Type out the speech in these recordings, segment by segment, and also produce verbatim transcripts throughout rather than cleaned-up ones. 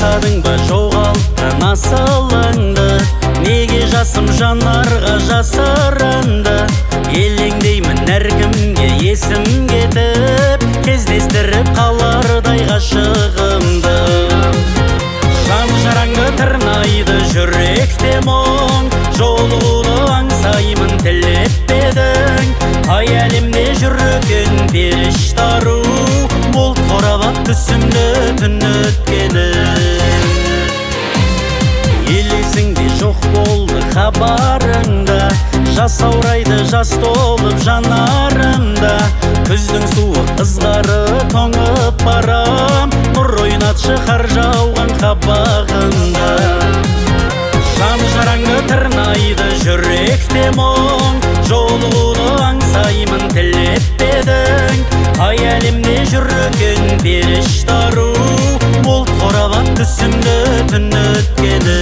аңсадың ба жоғалттың асылыңды, неге жасым жанарға жасырынды? Елеңдеймін әркімге есім кетіп, кездестіріп қалардай ғашығымды. Жан жараңды тырнайды жүректе мұң, жолуды аңсаймын тілетпедің. Ай әлемде жүрген періштару, бұлт қорабат түсімді түн өткені. Елесіңде жоқ болды хабарыңда, жас аурайды жас толып жанарымда. Күздің суық ызғары тоңып барам, нұр ойнатшы қар жауған қабағында. Жан жараңды тырнайды жүректе мұң, жолуды аңсаймын тілетпедің. Ай әлемде жүрген періштару, бұлт қорабат түсімді түн өткені.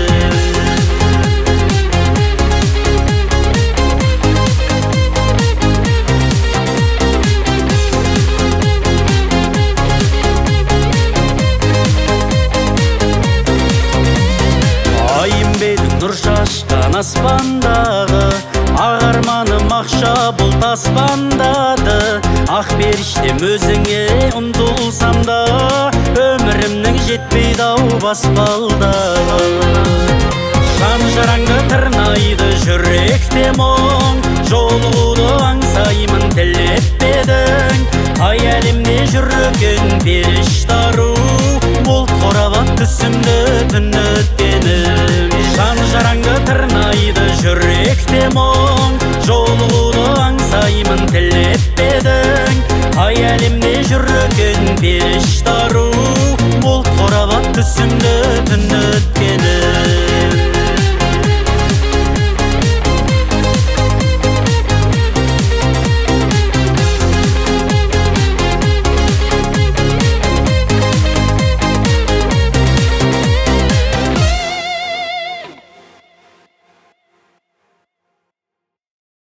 Нұр шашқан аспандағы, ақ арманым ақша бұлт аспандады. Ақ періштем өзіңе ұмтылсам да, өмірімнің жетпейді ау баспалдағы. Жан жараңды тырнайды жүректе мұң, жолуды аңсаймын тілетпедің. Ай әлемде жүрген періштару, бұлт қорабат түсімді түн өткені. Жан жараңды тырнайды жүректе мұң, жолуды аңсаймын тілетпедің.